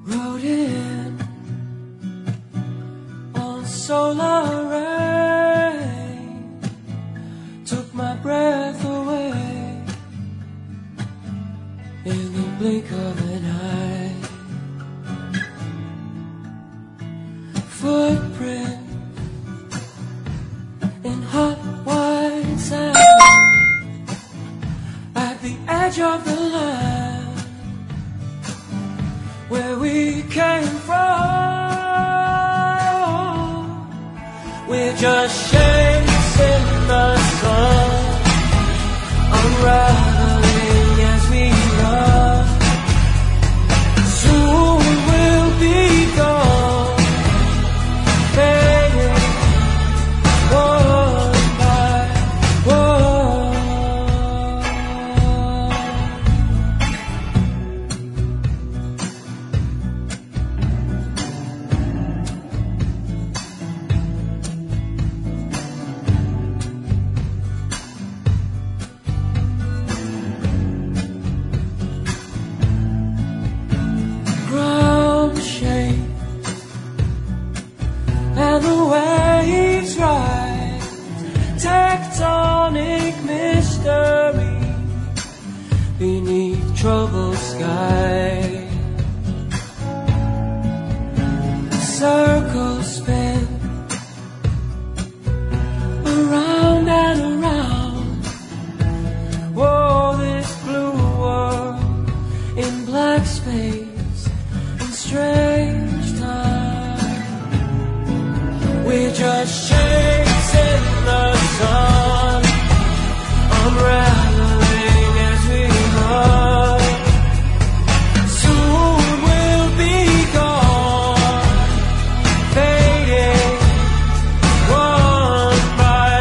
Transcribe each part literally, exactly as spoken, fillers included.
Rode in on solar rain, took my breath away in the blink of an eye. Footprint in hot white sand at the edge of the land where we came from. We're just shapes in the sun, unraveling as we run. Soon we'll be gone, fading one by one. Ground shakes and the waves rise, tectonic mystery beneath troubled sky. Circles spin around and around. Whoa, this blue world in black space, strange time. We're just shapes in the sun, unraveling as we run. Soon we'll be gone, fading one by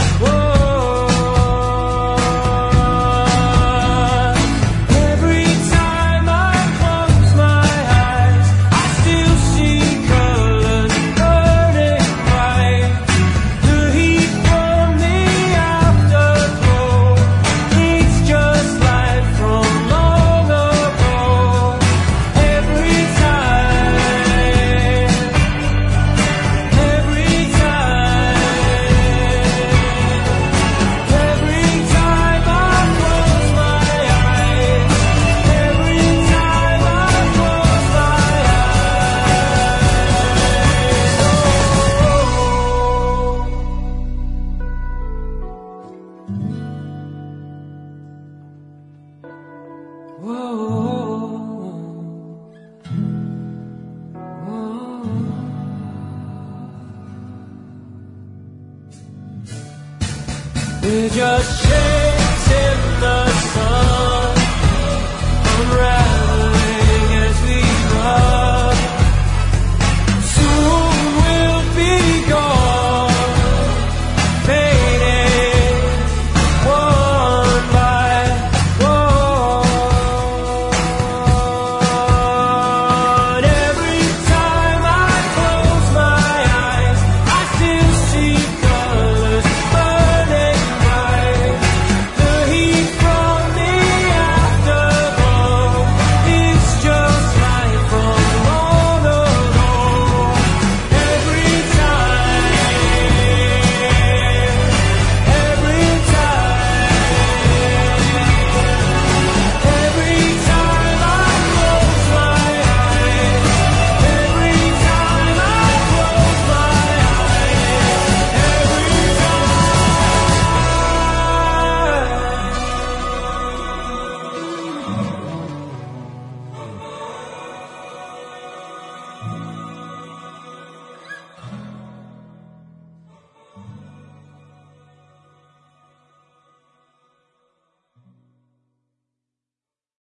one. Every time I close my eyes, still see colors burning bright. The heat from the afterglow, it's just light from long ago. Every time, every time, every time I close my eyes, every time I close my eyes. Whoa, whoa. We're just